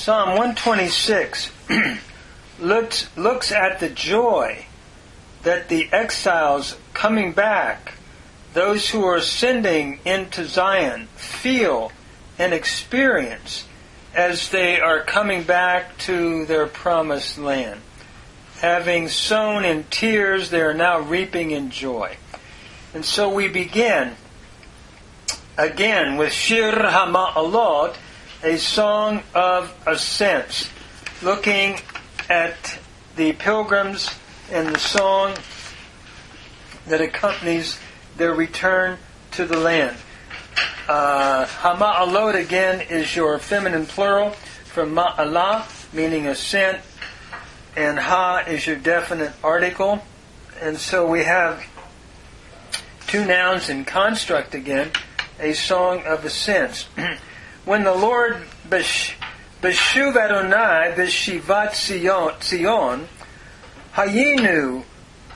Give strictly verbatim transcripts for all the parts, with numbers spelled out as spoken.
Psalm one twenty-six looks, looks at the joy that the exiles coming back, those who are ascending into Zion, feel and experience as they are coming back to their promised land. Having sown in tears, they are now reaping in joy. And so we begin again with Shir HaMa'alot, a song of ascents, looking at the pilgrims and the song that accompanies their return to the land. Uh, Hama'alot again is your feminine plural from Ma'alah, meaning ascent, and Ha is your definite article. And so we have two nouns in construct again, a song of ascents. When the Lord Beshuv Adonai Beshivat Zion Hayinu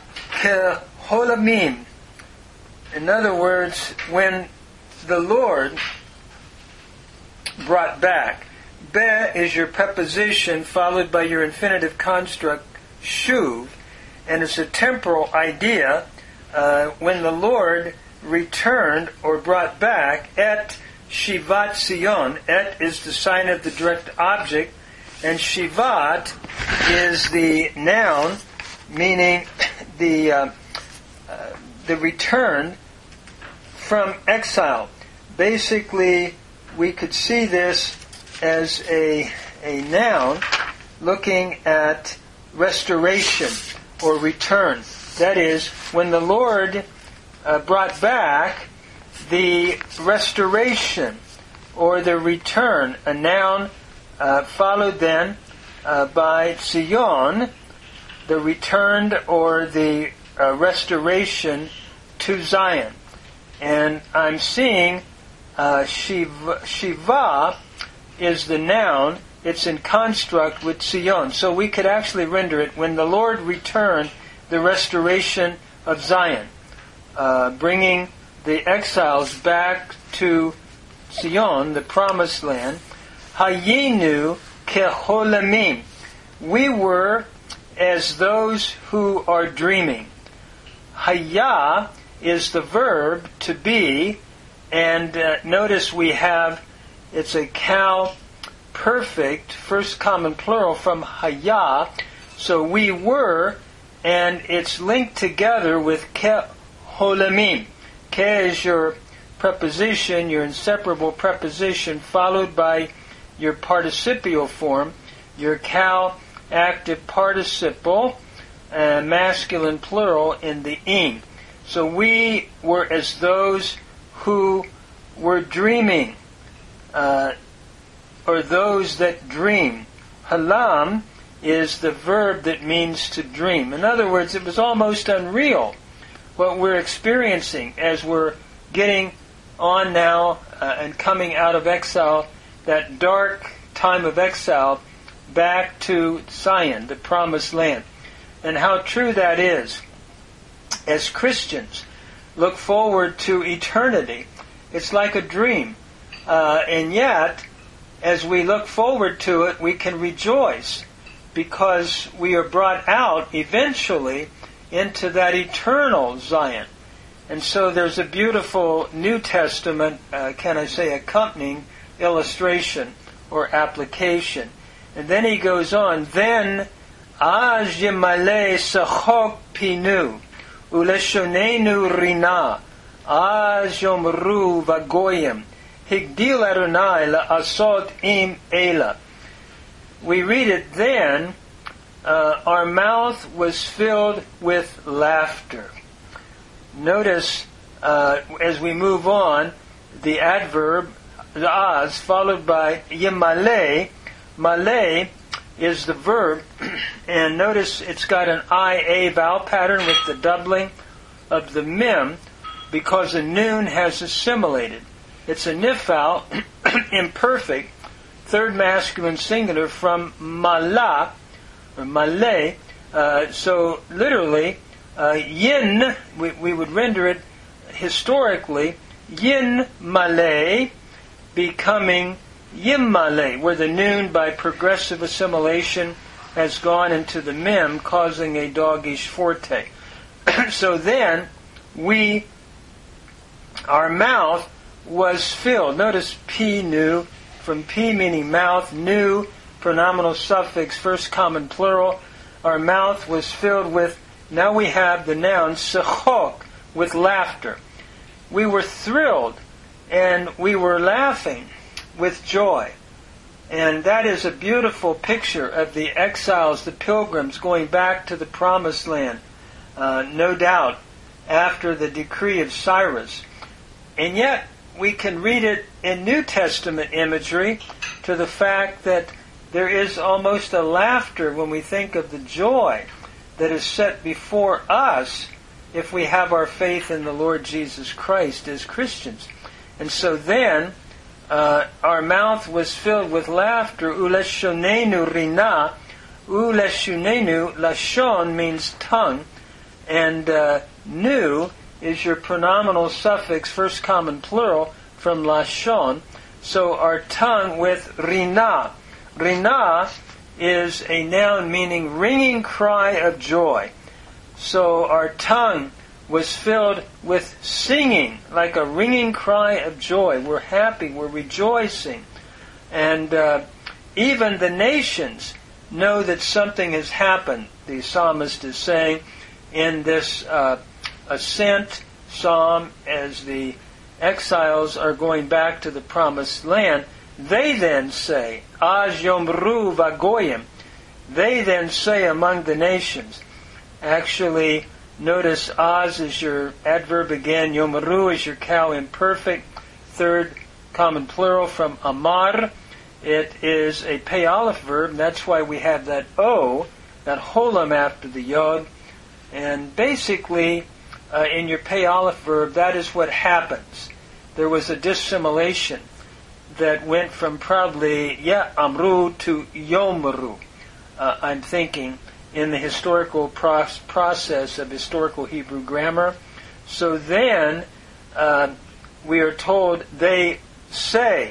Keholamim. In other words, when the Lord brought back. Be is your preposition followed by your infinitive construct, shuv, and it's a temporal idea. Uh, when the Lord returned or brought back, et Shivat Zion. Et is the sign of the direct object, and Shivat is the noun, meaning the uh, uh, the return from exile. Basically, we could see this as a a noun looking at restoration or return. That is, when the Lord uh, brought back the restoration or the return, a noun uh, followed then uh, by Zion, the returned or the uh, restoration to Zion. And I'm seeing uh, Shiva, Shiva is the noun. It's in construct with Zion. So we could actually render it, when the Lord returned, the restoration of Zion, uh, bringing the exiles back to Zion, the promised land. Hayinu keholamim. We were as those who are dreaming. Haya is the verb to be, and uh, notice we have, it's a cow perfect, first common plural from haya, so we were, and it's linked together with keholamim. Ke is your preposition, your inseparable preposition, followed by your participial form, your cow active participle, uh, masculine plural in the ing. So we were as those who were dreaming, uh, or those that dream. Halam is the verb that means to dream. In other words, it was almost unreal what we're experiencing as we're getting on now uh, and coming out of exile, that dark time of exile, back to Zion, the promised land. And how true that is. As Christians look forward to eternity, it's like a dream. Uh, and yet, as we look forward to it, we can rejoice because we are brought out eventually into that eternal Zion. And so there's a beautiful New Testament, uh, can I say, accompanying illustration or application. And then he goes on, then az yemale sachok pinu uleshonenu rina az yomru vagoyim higdil Adonai la'asot im ela. We read it then, uh, our mouth was filled with laughter. Notice, uh, as we move on, the adverb, the az, followed by yemale. Malay is the verb, and notice it's got an I-A vowel pattern with the doubling of the mem, because the noon has assimilated. It's a nifal, imperfect, third masculine singular from mala, or malay. Uh, so literally, uh, yin, we, we would render it historically, yin malay, becoming Yimmale, where the noon by progressive assimilation has gone into the mem, causing a doggish forte. So then, we, our mouth was filled. Notice P, nu, from P meaning mouth, nu, pronominal suffix, first common plural. Our mouth was filled with, now we have the noun, sechok, with laughter. We were thrilled, and we were laughing with joy. And that is a beautiful picture of the exiles, the pilgrims, going back to the promised land, uh, no doubt, after the decree of Cyrus. And yet, we can read it in New Testament imagery to the fact that there is almost a laughter when we think of the joy that is set before us if we have our faith in the Lord Jesus Christ as Christians. And so then, Uh, our mouth was filled with laughter. Uleshonenu rina. Uleshonenu, lashon means tongue. And uh, nu is your pronominal suffix, first common plural, from lashon. So our tongue with rina. Rina is a noun meaning ringing cry of joy. So our tongue was filled with singing, like a ringing cry of joy. We're happy, we're rejoicing. And uh, even the nations know that something has happened, the psalmist is saying in this uh, ascent psalm as the exiles are going back to the promised land. They then say, Az yomru vagoyim. They then say among the nations. Actually, notice Az is your adverb again. Yomaru is your cow imperfect. Third common plural from Amar. It is a pay aleph verb. And that's why we have that O, that holam after the yod. And basically, uh, in your pay aleph verb, that is what happens. There was a dissimilation that went from probably Ya Amru to Yomaru. Uh, I'm thinking in the historical pro- process of historical Hebrew grammar. So then, uh, we are told they say.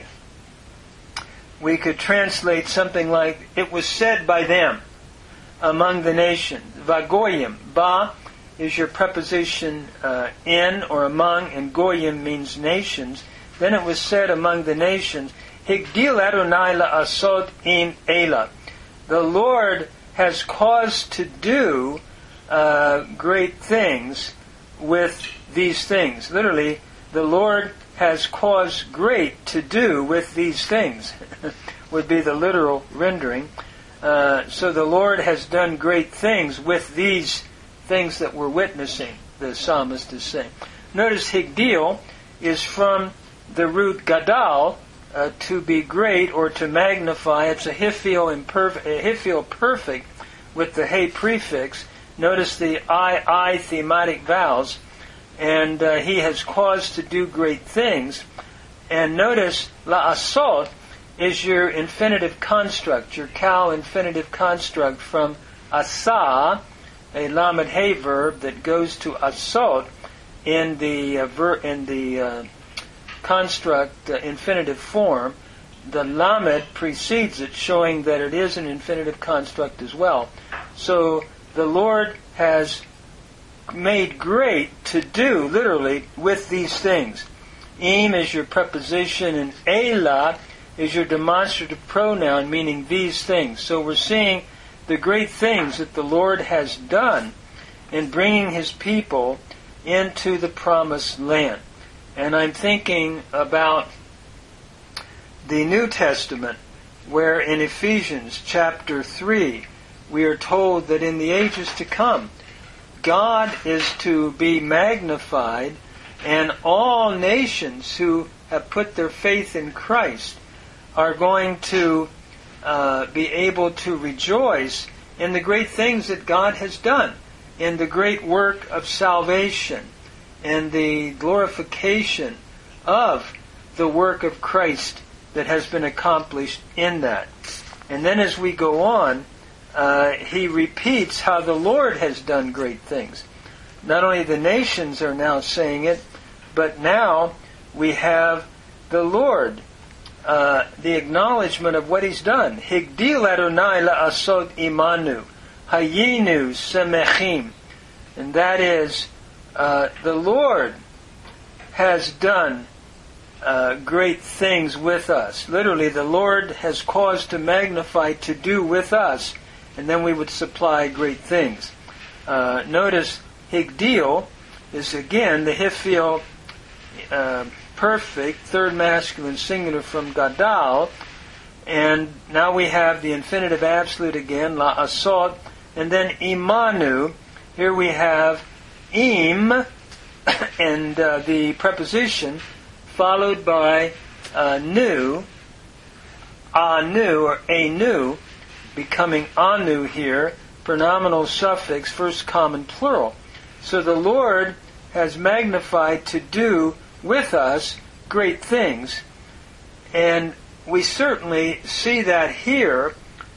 We could translate something like, it was said by them among the nations. Vagoyim. Ba is your preposition uh, in or among, and goyim means nations. Then it was said among the nations, Higdil Adonai la'asot im ela. The Lord has caused to do uh, great things with these things. Literally, the Lord has caused great to do with these things, would be the literal rendering. Uh, so the Lord has done great things with these things that we're witnessing, the psalmist is saying. Notice Higdil is from the root gadal, uh, to be great or to magnify. It's a hiphil, imperf- a hiphil perfect with the hey prefix. Notice the I, I thematic vowels. And uh, he has caused to do great things. And notice la'asot is your infinitive construct, your kal infinitive construct from asa, a lamed hey verb that goes to asot in the uh, ver- in the uh, construct uh, infinitive form. The lamed precedes it, showing that it is an infinitive construct as well. So the Lord has made great to do, literally, with these things. Im is your preposition, and ela is your demonstrative pronoun, meaning these things. So we're seeing the great things that the Lord has done in bringing His people into the promised land. And I'm thinking about the New Testament, where in Ephesians chapter three, we are told that in the ages to come, God is to be magnified, and all nations who have put their faith in Christ are going to uh, be able to rejoice in the great things that God has done, in the great work of salvation, and the glorification of the work of Christ that has been accomplished in that. And then as we go on, Uh, he repeats how the Lord has done great things. Not only the nations are now saying it, but now we have the Lord uh, the acknowledgement of what He's done. Higdil Adonai la'asod imanu, hayinu semechim. And that is, uh, the Lord has done uh, great things with us. Literally, the Lord has caused to magnify, to do with us, and then we would supply great things. Uh, notice, Higdil is again the Hifil uh, perfect, third masculine singular from Gadal, and now we have the infinitive absolute again, la'asod, and then imanu. Here we have im, and uh, the preposition, followed by uh, nu, anu, or anu, becoming anu here, pronominal suffix, first common plural. So the Lord has magnified to do with us great things. And we certainly see that here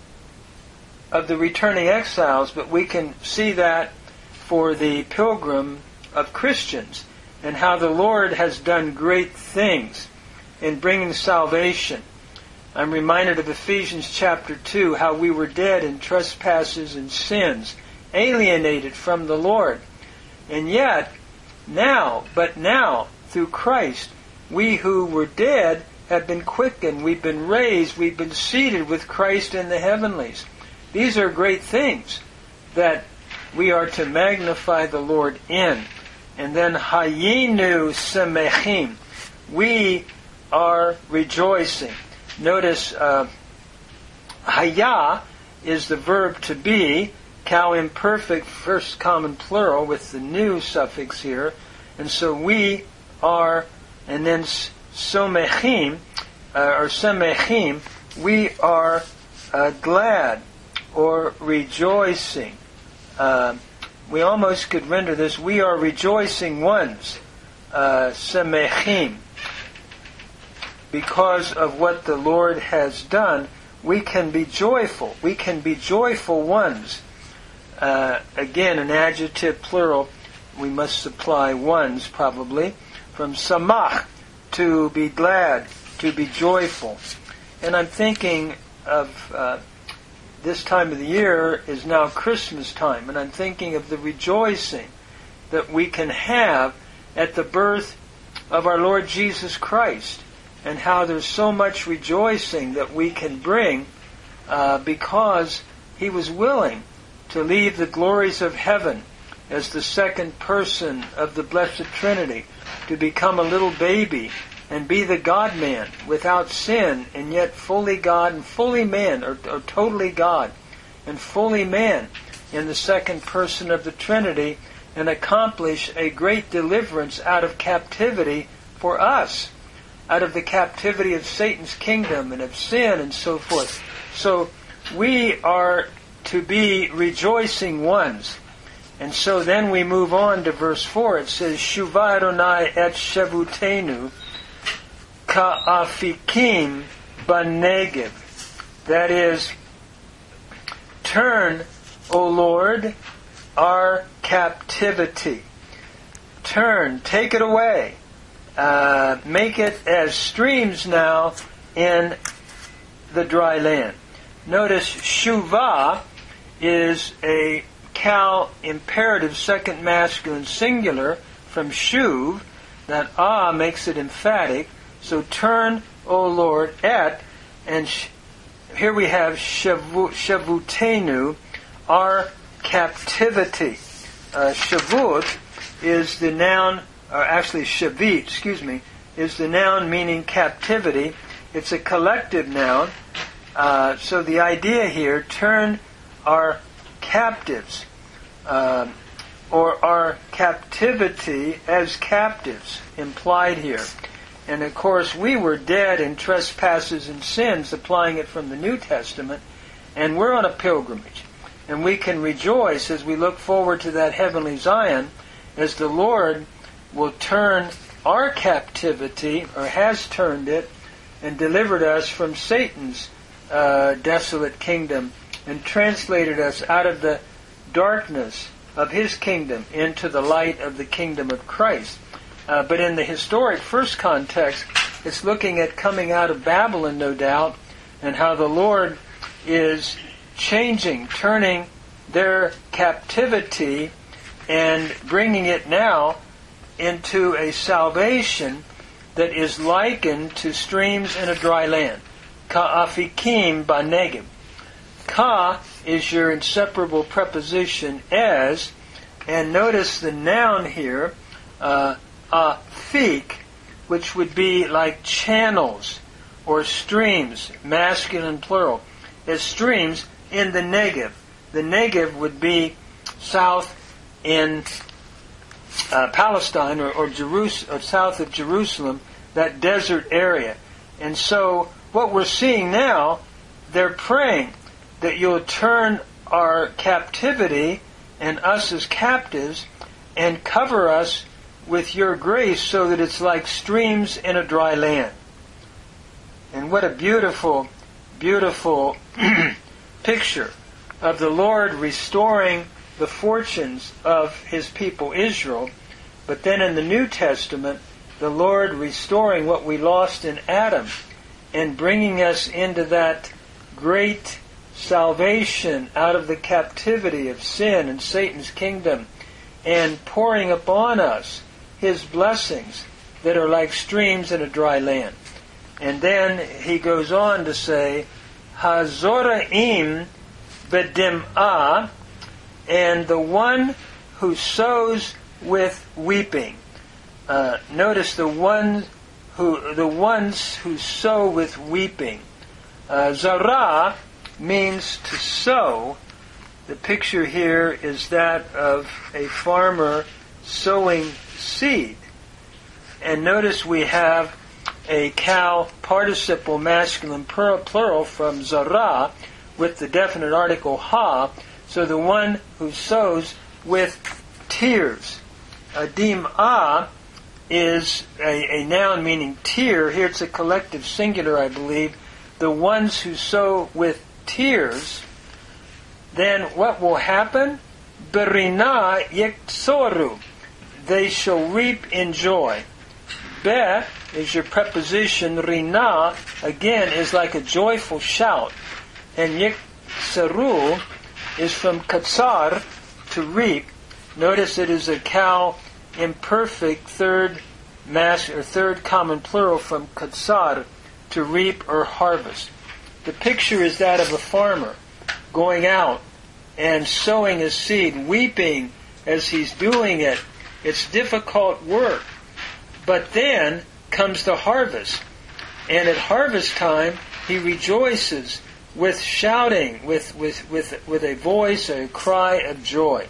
of the returning exiles, but we can see that for the pilgrim of Christians, and how the Lord has done great things in bringing salvation. I'm reminded of Ephesians chapter two, how we were dead in trespasses and sins, alienated from the Lord. And yet, now, but now, through Christ, we who were dead have been quickened, we've been raised, we've been seated with Christ in the heavenlies. These are great things that we are to magnify the Lord in. And then, hayinu semechim, we are rejoicing. Notice, uh, haya is the verb to be, cow imperfect, first common plural with the new suffix here. And so we are, and then somechim, uh, or semechim, we are uh, glad or rejoicing. Uh, we almost could render this, we are rejoicing ones, uh, semechim. Because of what the Lord has done, we can be joyful. We can be joyful ones. Uh, again, an adjective plural, we must supply ones probably, from samach, to be glad, to be joyful. And I'm thinking of uh, this time of the year is now Christmas time, and I'm thinking of the rejoicing that we can have at the birth of our Lord Jesus Christ, and how there's so much rejoicing that we can bring uh, because He was willing to leave the glories of heaven as the second person of the Blessed Trinity, to become a little baby and be the God-man without sin, and yet fully God and fully man, or, or totally God and fully man in the second person of the Trinity, and accomplish a great deliverance out of captivity for us, out of the captivity of Satan's kingdom and of sin and so forth. So we are to be rejoicing ones. And so then we move on to verse four. It says, Shuva Adonai et Shavutenu ka'afikim banegev. That is, turn, O Lord, our captivity. Turn, take it away. Uh, make it as streams now in the dry land. Notice Shuvah is a cow imperative, second masculine singular from Shuv. That ah makes it emphatic. So turn, O Lord, et, and sh- here we have shavu, Shavutenu, our captivity. Uh, Shavut is the noun, or actually Shavit, excuse me, is the noun meaning captivity. It's a collective noun. Uh, so the idea here, turn our captives, uh, or our captivity as captives, implied here. And of course, we were dead in trespasses and sins, applying it from the New Testament, and we're on a pilgrimage. And we can rejoice as we look forward to that heavenly Zion, as the Lord will turn our captivity, or has turned it, and delivered us from Satan's uh, desolate kingdom, and translated us out of the darkness of his kingdom into the light of the kingdom of Christ. Uh, but in the historic first context, It's looking at coming out of Babylon, no doubt, and how the Lord is changing, turning their captivity and bringing it now into a salvation that is likened to streams in a dry land. Ka'afikim ba'negev. Ka is your inseparable preposition as, and notice the noun here, uh, afik, which would be like channels or streams, masculine plural, as streams in the Negev. The Negev would be south in uh, Palestine or, or, Jerus- or south of Jerusalem, that desert area. And so what we're seeing now, they're praying that you'll turn our captivity and us as captives and cover us with your grace so that it's like streams in a dry land. And what a beautiful, beautiful picture of the Lord restoring the fortunes of His people Israel. But then in the New Testament, the Lord restoring what we lost in Adam and bringing us into that great salvation out of the captivity of sin and Satan's kingdom, and pouring upon us His blessings that are like streams in a dry land. And then he goes on to say, Hazoraim bedim'ah, and the one who sows with weeping. Uh, notice the one who the ones who sow with weeping. Uh, Zarah means to sow. The picture here is that of a farmer sowing seed. And notice we have a cow participle masculine plural from Zarah with the definite article ha. So the one who sows with tears. Dim'ah is a, a noun meaning tear. Here it's a collective singular, I believe. The ones who sow with tears, then what will happen? Berina yeksoru. They shall reap in joy. Be is your preposition. Rina, again, is like a joyful shout. And yekseru is from katsar, to reap. Notice it is a cow imperfect third mass or third common plural from katsar, to reap or harvest. The picture is that of a farmer going out and sowing his seed, weeping as he's doing it. It's difficult work. But then comes the harvest. And at harvest time, he rejoices with shouting, with, with, with, with a voice, a cry of joy.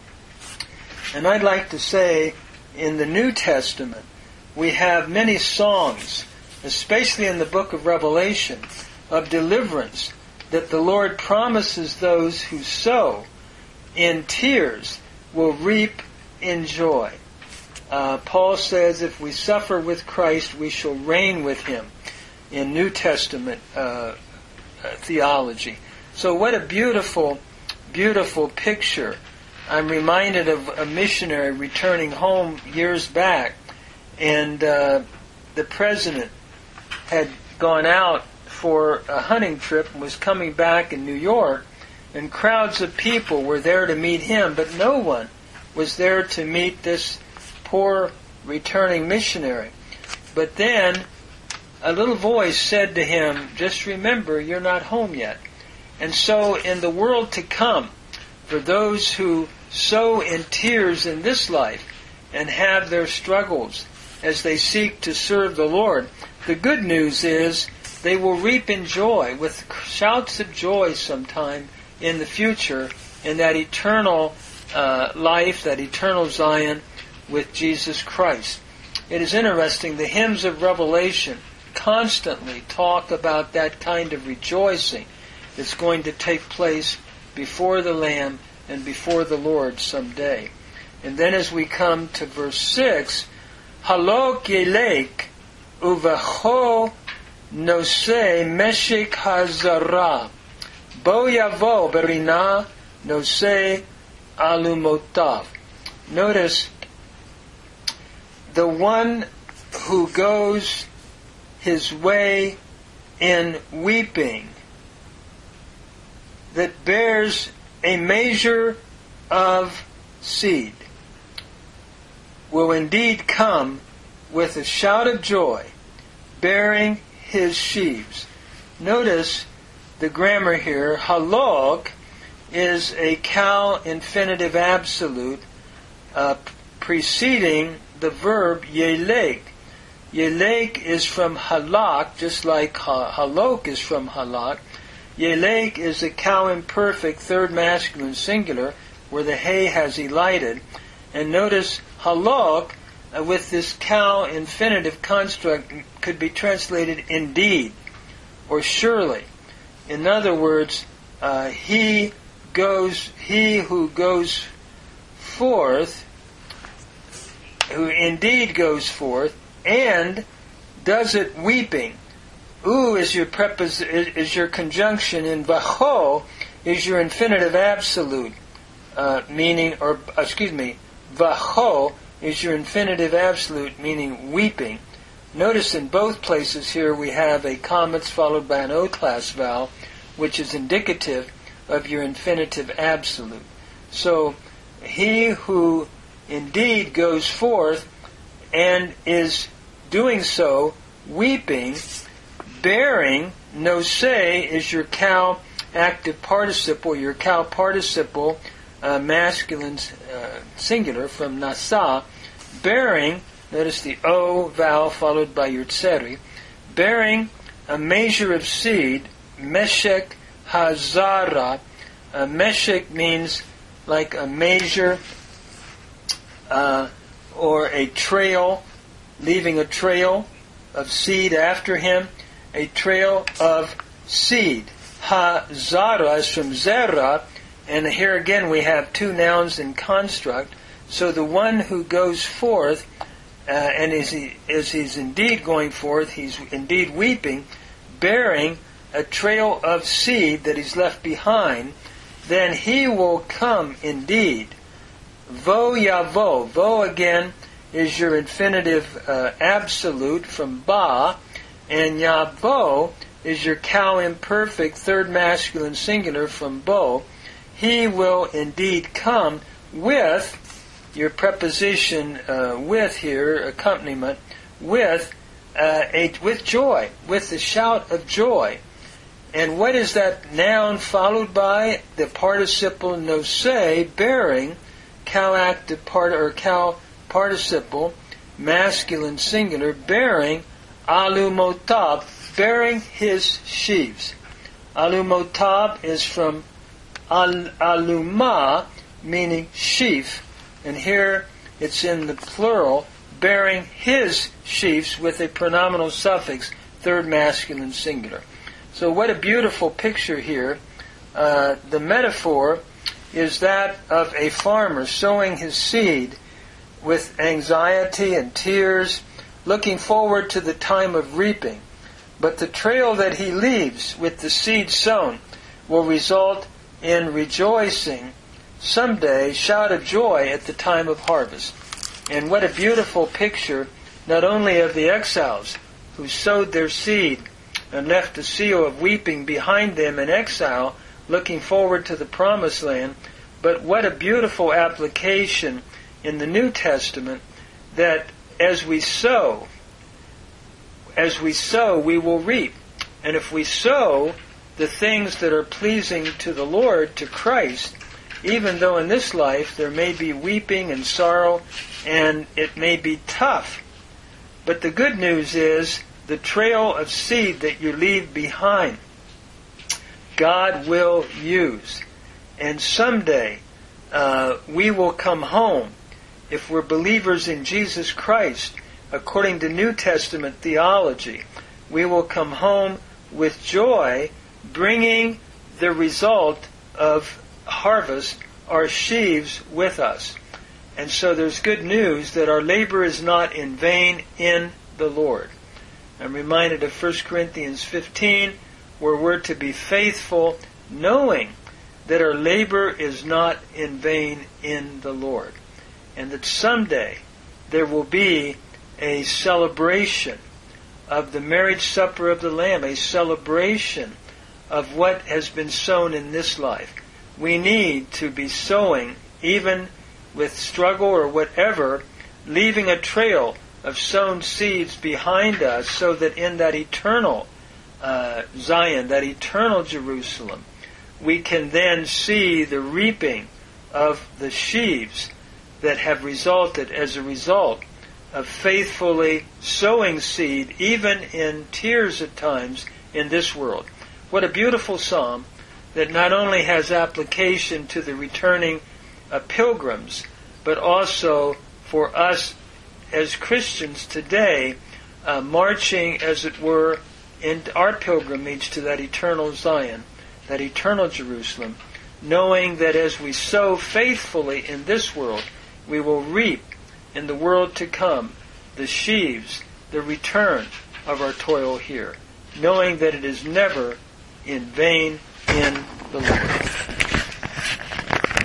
And I'd like to say, in the New Testament, we have many songs, especially in the book of Revelation, of deliverance, that the Lord promises those who sow in tears will reap in joy. Uh, Paul says if we suffer with Christ, we shall reign with Him in New Testament uh, uh, theology. So what a beautiful, beautiful picture. I'm reminded of a missionary returning home years back, and uh, the president had gone out for a hunting trip and was coming back in New York, and crowds of people were there to meet him, but no one was there to meet this poor returning missionary. But then a little voice said to him, just remember, you're not home yet. And so in the world to come, for those who sow in tears in this life and have their struggles as they seek to serve the Lord, the good news is they will reap in joy, with shouts of joy sometime in the future, in that eternal uh, life, that eternal Zion with Jesus Christ. It is interesting, the hymns of Revelation constantly talk about that kind of rejoicing that's going to take place before the Lamb and before the Lord someday. And then as we come to verse six, Halok yelek uvacho nosei meshik hazara bo yavo berina nosei alumotav. Notice, the one who goes his way in weeping, that bears a measure of seed, will indeed come with a shout of joy, bearing his sheaves. Notice the grammar here. Halok is a Cal infinitive absolute uh, preceding the verb yelek. Yelek is from halak, just like ha- halok is from halak. Yelek is a Cal imperfect third masculine singular where the hay has elided. And notice halok uh, with this Cal infinitive construct could be translated indeed or surely. In other words, uh, he goes, he who goes forth, who indeed goes forth, and does it weeping. U is your prepos- is, is your conjunction, and vacho is your infinitive absolute, uh, meaning, or excuse me, vacho is your infinitive absolute, meaning weeping. Notice in both places here we have a commas followed by an O-class vowel, which is indicative of your infinitive absolute. So, he who indeed goes forth and is doing so weeping, bearing, no say is your Cal active participle, your Cal participle uh, masculine uh, singular from nasa, bearing, notice the O vowel followed by your tseri, bearing a measure of seed, meshek hazara. Uh, meshek means like a measure uh, or a trail, leaving a trail of seed after him, a trail of seed. Hazara is from zera, and here again we have two nouns in construct. So the one who goes forth, uh, and as, he, as he's indeed going forth, he's indeed weeping, bearing a trail of seed that he's left behind, then he will come indeed. Vo yavo. Vo again is your infinitive uh, absolute from ba, and yavo is your Cal imperfect third masculine singular from bo. He will indeed come with your preposition uh, with here, accompaniment, with uh, a, with joy, with the shout of joy. And what is that noun followed by? The participle nose, bearing, Cal active part or Cal participle, masculine singular, bearing, alumotab, bearing his sheaves. Alumotab is from al- aluma, meaning sheaf, and here it's in the plural, bearing his sheaves with a pronominal suffix, third masculine singular. So what a beautiful picture here. Uh, the metaphor is that of a farmer sowing his seed with anxiety and tears, looking forward to the time of reaping. But the trail that he leaves with the seed sown will result in rejoicing someday, shout of joy at the time of harvest. And what a beautiful picture, not only of the exiles who sowed their seed and left a seal of weeping behind them in exile, looking forward to the promised land, but what a beautiful application in the New Testament that as we sow, as we sow, we will reap. And if we sow the things that are pleasing to the Lord, to Christ, even though in this life there may be weeping and sorrow and it may be tough, but the good news is the trail of seed that you leave behind, God will use. And someday uh, we will come home, if we're believers in Jesus Christ, according to New Testament theology, we will come home with joy, bringing the result of harvest, our sheaves, with us. And so there's good news that our labor is not in vain in the Lord. I'm reminded of First Corinthians fifteen, where we're to be faithful, knowing that our labor is not in vain in the Lord. And that someday there will be a celebration of the marriage supper of the Lamb, a celebration of what has been sown in this life. We need to be sowing, even with struggle or whatever, leaving a trail of sown seeds behind us, so that in that eternal uh, Zion, that eternal Jerusalem, we can then see the reaping of the sheaves that have resulted as a result of faithfully sowing seed, even in tears at times, in this world. What a beautiful psalm that not only has application to the returning uh, pilgrims, but also for us as Christians today, uh, marching, as it were, in our pilgrimage to that eternal Zion, that eternal Jerusalem, knowing that as we sow faithfully in this world, we will reap in the world to come the sheaves, the return of our toil here, knowing that it is never in vain in the Lord.